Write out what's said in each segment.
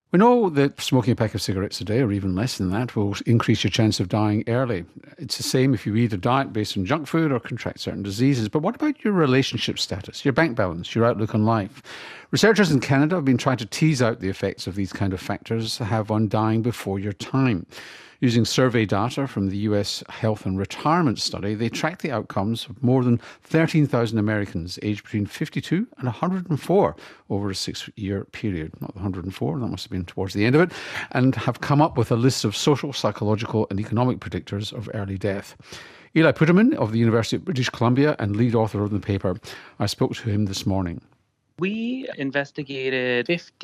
We know that smoking a pack of cigarettes a day, or even less than that, will increase your chance of dying early. It's the same if you eat a diet based on junk food or contract certain diseases. But what about your relationship status, your bank balance, your outlook on life? Researchers in Canada have been trying to tease out the effects of these kind of factors have on dying before your time. Using survey data from the US Health and Retirement Study, they tracked the outcomes of more than 13,000 Americans aged between 52 and 104 over a 6-year period. Not the 104, that must have been towards the end of it, and have come up with a list of social, psychological and economic predictors of early death. Eli Puterman of the University of British Columbia and lead author of the paper. I spoke to him this morning. We investigated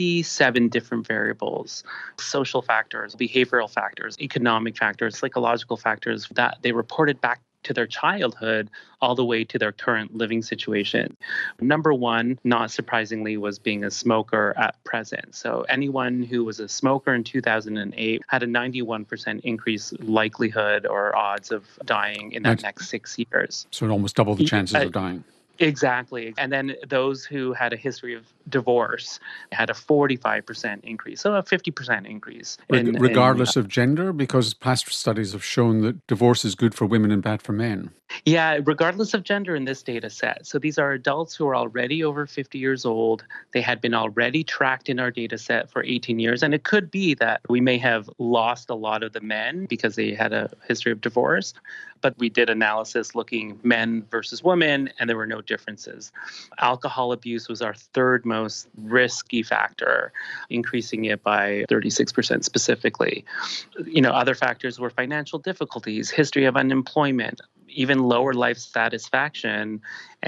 57 different variables, social factors, behavioral factors, economic factors, psychological factors that they reported back to their childhood all the way to their current living situation. Number one, not surprisingly, was being a smoker at present. So anyone who was a smoker in 2008 had a 91% increase likelihood or odds of dying in that next 6 years. So almost double the chances of dying. Exactly. And then those who had a history of divorce had a 45% increase, so a 50% increase. Regardless of gender, because past studies have shown that divorce is good for women and bad for men. Yeah, regardless of gender in this data set. So these are adults who are already over 50 years old. They had been already tracked in our data set for 18 years. And it could be that we may have lost a lot of the men because they had a history of divorce. But we did analysis looking men versus women, and there were no differences. Alcohol abuse was our third most risky factor, increasing it by 36% specifically. Other factors were financial difficulties, history of unemployment, even lower life satisfaction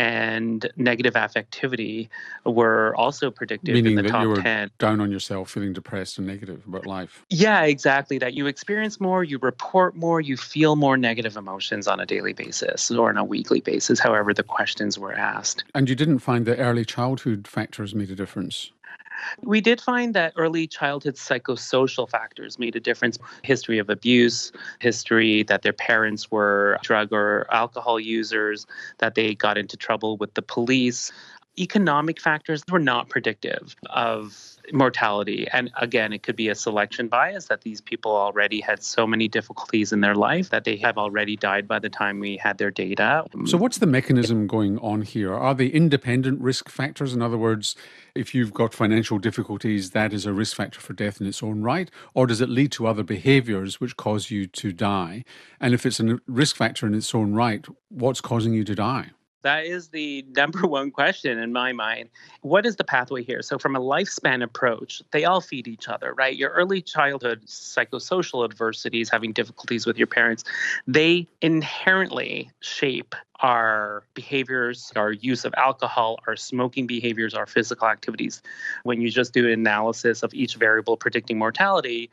and negative affectivity were also predicted in the top 10. Meaning that you were down on yourself, feeling depressed and negative about life. Yeah, exactly. That you experience more, you report more, you feel more negative emotions on a daily basis or on a weekly basis, however the questions were asked. And you didn't find that early childhood factors made a difference? We did find that early childhood psychosocial factors made a difference. History of abuse, history that their parents were drug or alcohol users, that they got into trouble with the police. Economic factors were not predictive of mortality. And again, it could be a selection bias that these people already had so many difficulties in their life that they have already died by the time we had their data. So what's the mechanism going on here? Are they independent risk factors? In other words, if you've got financial difficulties, that is a risk factor for death in its own right? Or does it lead to other behaviours which cause you to die? And if it's a risk factor in its own right, what's causing you to die? That is the number one question in my mind. What is the pathway here? So from a lifespan approach, they all feed each other, right? Your early childhood psychosocial adversities, having difficulties with your parents, they inherently shape our behaviors, our use of alcohol, our smoking behaviors, our physical activities. When you just do an analysis of each variable predicting mortality,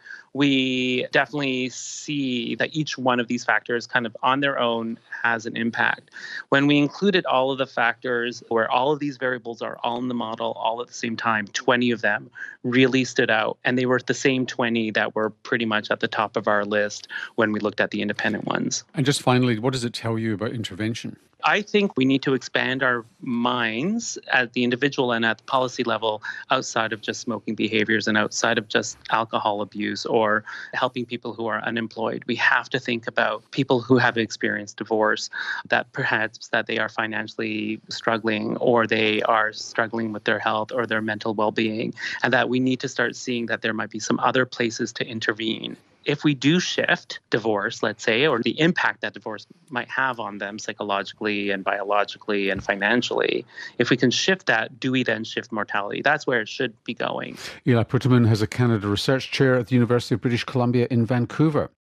we definitely see that each one of these factors kind of on their own has an impact. When we included all of the factors where all of these variables are all in the model all at the same time, 20 of them really stood out. And they were the same 20 that were pretty much at the top of our list when we looked at the independent ones. And just finally, what does it tell you about intervention? I think we need to expand our minds at the individual and at the policy level outside of just smoking behaviors and outside of just alcohol abuse or helping people who are unemployed. We have to think about people who have experienced divorce, that perhaps that they are financially struggling or they are struggling with their health or their mental well-being, and that we need to start seeing that there might be some other places to intervene. If we do shift divorce, let's say, or the impact that divorce might have on them psychologically and biologically and financially, if we can shift that, do we then shift mortality? That's where it should be going. Eli Puterman has a Canada Research Chair at the University of British Columbia in Vancouver.